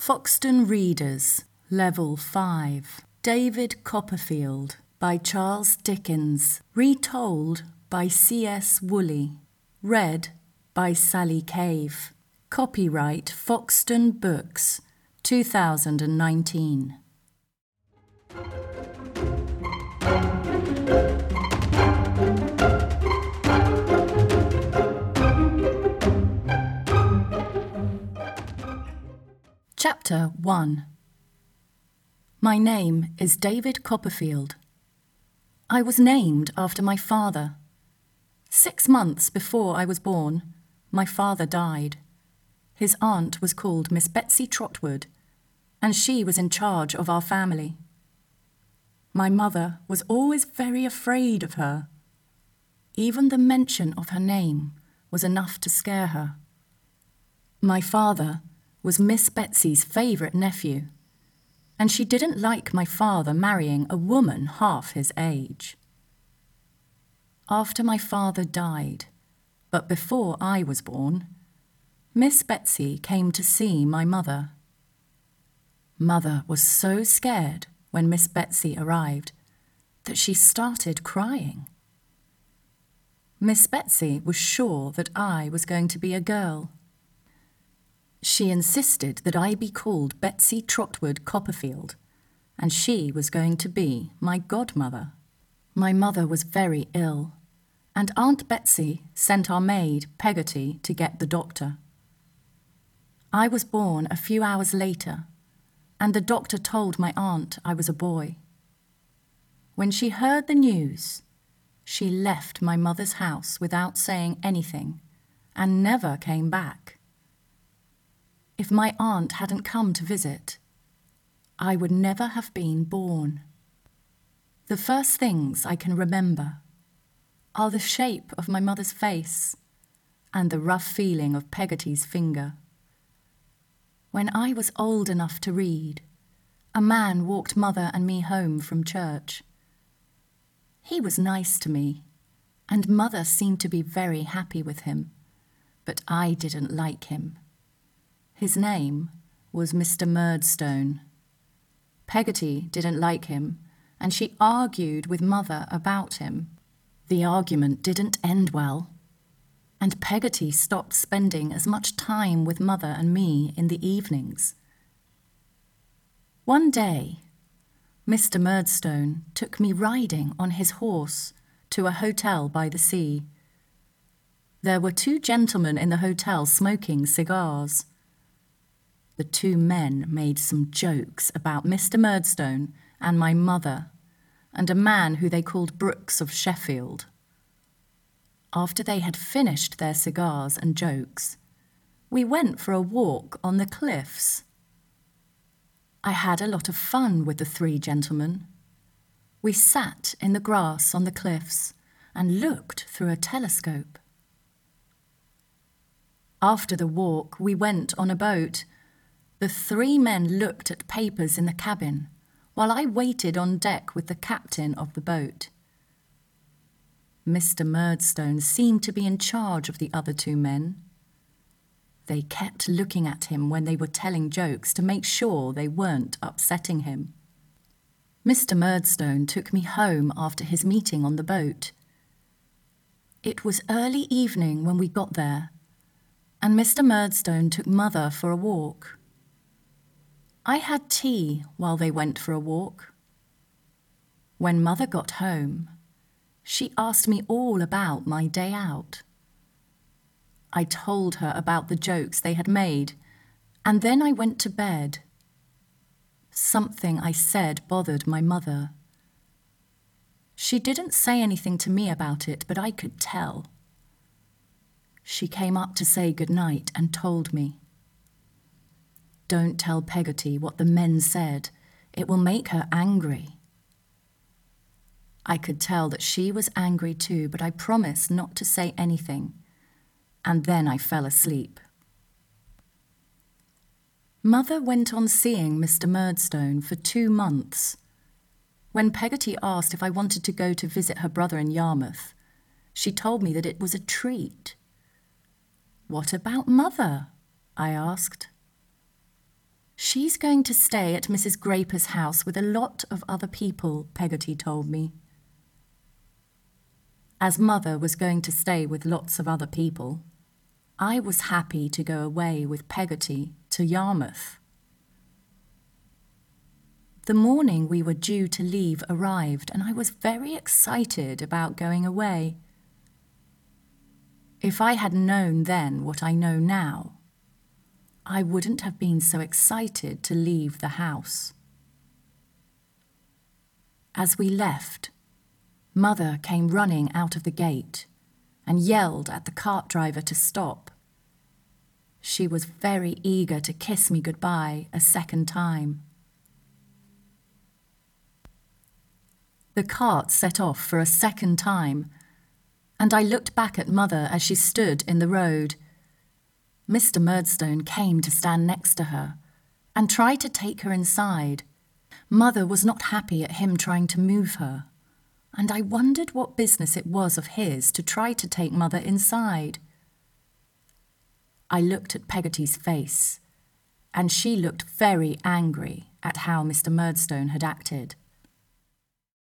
Foxton Readers, Level 5. David Copperfield by Charles Dickens. Retold by C.S. Woolley. Read by Sally Cave. Copyright Foxton Books, 2019. Chapter 1. My name is David Copperfield. I was named after my father. 6 months before I was born, my father died. His aunt was called Miss Betsy Trotwood, and she was in charge of our family. My mother was always very afraid of her. Even the mention of her name was enough to scare her. My father was Miss Betsy's favourite nephew, and she didn't like my father marrying a woman half his age. After my father died, but before I was born, Miss Betsy came to see my mother. Mother was so scared when Miss Betsy arrived that she started crying. Miss Betsy was sure that I was going to be a girl. She insisted that I be called Betsy Trotwood Copperfield, and she was going to be my godmother. My mother was very ill, and Aunt Betsy sent our maid, Peggotty, to get the doctor. I was born a few hours later, and the doctor told my aunt I was a boy. When she heard the news, she left my mother's house without saying anything, and never came back. If my aunt hadn't come to visit, I would never have been born. The first things I can remember are the shape of my mother's face and the rough feeling of Peggotty's finger. When I was old enough to read, a man walked Mother and me home from church. He was nice to me, and Mother seemed to be very happy with him, but I didn't like him. His name was Mr. Murdstone. Peggotty didn't like him, and she argued with Mother about him. The argument didn't end well, and Peggotty stopped spending as much time with Mother and me in the evenings. One day, Mr. Murdstone took me riding on his horse to a hotel by the sea. There were 2 gentlemen in the hotel smoking cigars. The 2 men made some jokes about Mr. Murdstone and my mother, and a man who they called Brooks of Sheffield. After they had finished their cigars and jokes, we went for a walk on the cliffs. I had a lot of fun with the 3 gentlemen. We sat in the grass on the cliffs and looked through a telescope. After the walk, we went on a boat. The 3 men looked at papers in the cabin, while I waited on deck with the captain of the boat. Mr. Murdstone seemed to be in charge of the other 2 men. They kept looking at him when they were telling jokes to make sure they weren't upsetting him. Mr. Murdstone took me home after his meeting on the boat. It was early evening when we got there, and Mr. Murdstone took Mother for a walk. I had tea while they went for a walk. When Mother got home, she asked me all about my day out. I told her about the jokes they had made, and then I went to bed. Something I said bothered my mother. She didn't say anything to me about it, but I could tell. She came up to say goodnight and told me, "Don't tell Peggotty what the men said. It will make her angry." I could tell that she was angry too, but I promised not to say anything, and then I fell asleep. Mother went on seeing Mr. Murdstone for 2 months. When Peggotty asked if I wanted to go to visit her brother in Yarmouth, she told me that it was a treat. "What about Mother?" I asked. She's going to stay at Mrs. Graper's house with a lot of other people, Peggotty told me. As Mother was going to stay with lots of other people, I was happy to go away with Peggotty to Yarmouth. The morning we were due to leave arrived, and I was very excited about going away. If I had known then what I know now, I wouldn't have been so excited to leave the house. As we left, Mother came running out of the gate and yelled at the cart driver to stop. She was very eager to kiss me goodbye a second time. The cart set off for a second time, and I looked back at Mother as she stood in the road. Mr. Murdstone came to stand next to her and tried to take her inside. Mother was not happy at him trying to move her, and I wondered what business it was of his to try to take Mother inside. I looked at Peggotty's face, and she looked very angry at how Mr. Murdstone had acted.